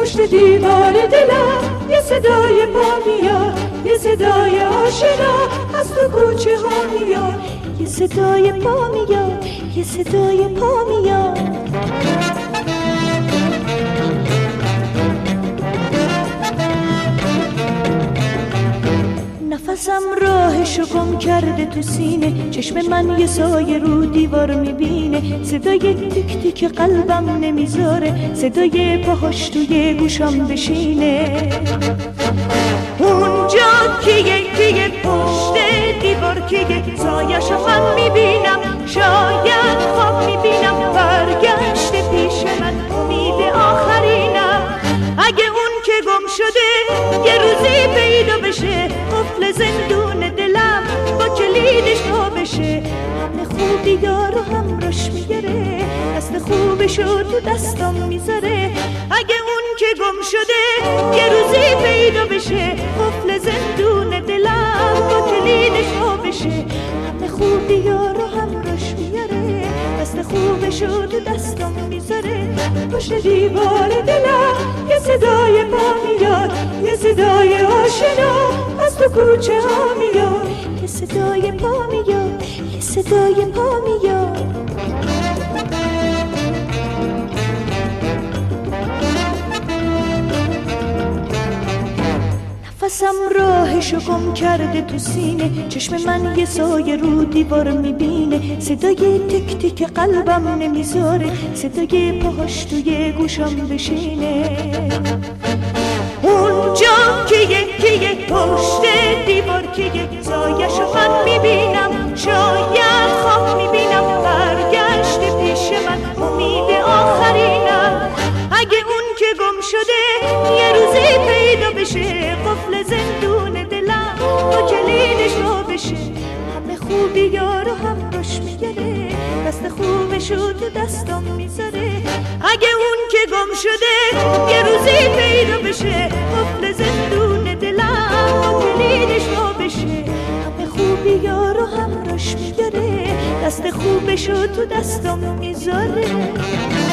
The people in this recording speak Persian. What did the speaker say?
پشت دیوار دلم یه صدای پا میاد، یه صدای آشنا از تو کوچه ها میاد، یه صدای پا میاد، یه صدای پا میاد. نفسم راهشو گم کرده تو سینه، چشم من یه سایه رو دیوار میبینه، صدای تیک تیک قلبم نمیذاره، صدای پاهاش توی گوشم بشینه. اونجا کیه پشت دیوار کیه، سایه‌شو من میبینم، شاید خواب میبینم، برگشته پیش من امید آخرینم. اگه اون که گم شده یه روزی پیدا بشه، قفل زندون دلم با کلیدش پا بشه، همه خوبی یارو همراش میگره، دست خوبشو تو دستم میذاره. اگه اون که گم شده یه روزی پیدا بشه، قفل زندون دلم با کلیدش پا بشه، همه خوبی یارو همراش میگره، دست خوبشو تو دستم میذاره. پشت دیوار دلم یه صدای پا میاد، یه صدای آشنا از تو کوچه ها میاد، یه صدای پا میاد، یه صدای پا میاد. نفسم راهشو گم کرده تو سینه، چشم من یه سایه رو دیوار میبینه، صدای تک تک قلبم نمیذاره، صدای پاهاش توی گوشم بشینه. اونجا کیه پشت دیوار کیه، سایه‌شو من میبینم، شاید خواب میبینم، برگشته پیش من امید آخرینم. اگه اون که گم شده یه روزی پیدا بشه، قفل زندون دلم با کلیدش با بشه، همه خوبی یارو همراش میگره، دست خوبشو تو دستم میذاره. اگه اون که گم شده یه روزی پیدا بشه، قفل زندون دلم با کلیدش با بشه، همه خوبی یارو همراش میگره، دست خوبشو تو دستم میذاره.